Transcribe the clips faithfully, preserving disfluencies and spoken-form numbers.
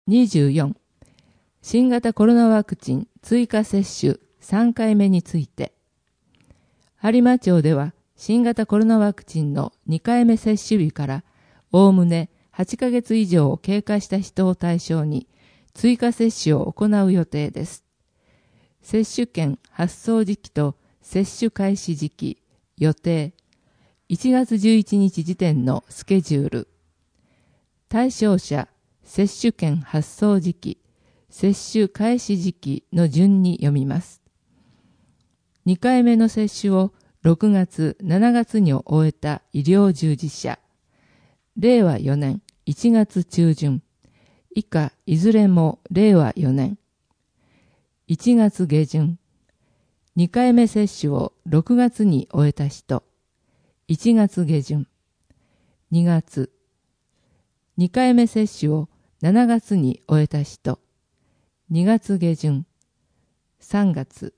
にじゅうよん、新型コロナワクチン追加接種さんかいめについて、播磨町では新型コロナワクチンのにかいめ接種日からおおむねはちかげつ以上を経過した人を対象に追加接種を行う予定です。接種券発送時期と接種開始時期、予定、いちがつじゅういちにち時点のスケジュール、対象者、接種券発送時期、接種開始時期の順に読みます。にかいめの接種をろくがつ、しちがつに終えた医療従事者、れいわよねんいちがつちゅうじゅん、以下いずれもれいわよねん、いちがつげじゅん、にかいめ接種をろくがつに終えた人、いちがつげじゅん、にがつ、にかいめ接種をしちがつに終えた人、にがつげじゅん、さんがつ。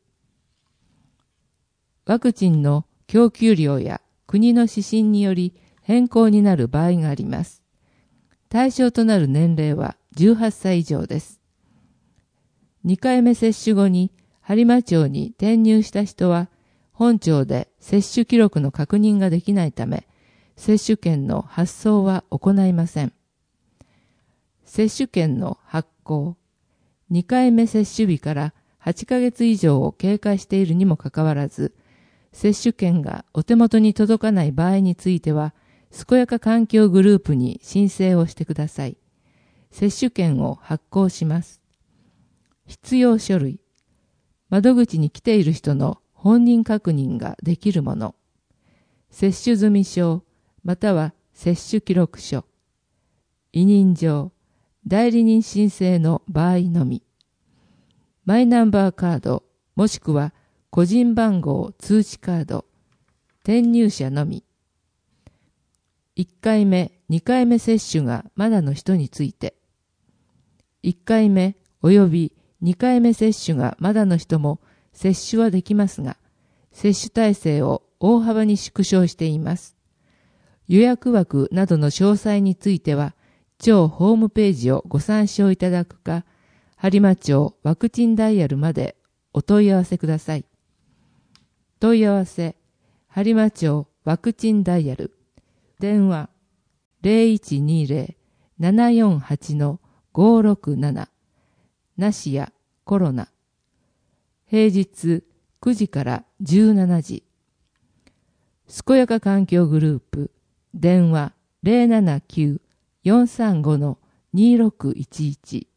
ワクチンの供給量や国の指針により変更になる場合があります。対象となる年齢はじゅうはっさい以上です。にかいめ接種後に播磨町に転入した人は、本町で接種記録の確認ができないため、接種券の発送は行いません。接種券の発行、にかいめ接種日からはちかげつ以上を経過しているにもかかわらず、接種券がお手元に届かない場合については、健やか環境グループに申請をしてください。接種券を発行します。必要書類、窓口に来ている人の本人確認ができるもの、接種済証、または接種記録書、委任状、代理人申請の場合のみ、マイナンバーカード、もしくは個人番号通知カード、転入者のみ。いっかいめ、にかいめ接種がまだの人について、いっかいめ及びにかいめ接種がまだの人も接種はできますが、接種体制を大幅に縮小しています。予約枠などの詳細については、町ホームページをご参照いただくか、播磨町ワクチンダイヤルまでお問い合わせください。問い合わせ、播磨町ワクチンダイヤル、電話 ゼロいちにゼロ ななよんはち ごろくなな、なしやコロナ、平日くじからじゅうしちじ、健やか環境グループ、電話 ゼロななきゅう よんさんご にろくいちいち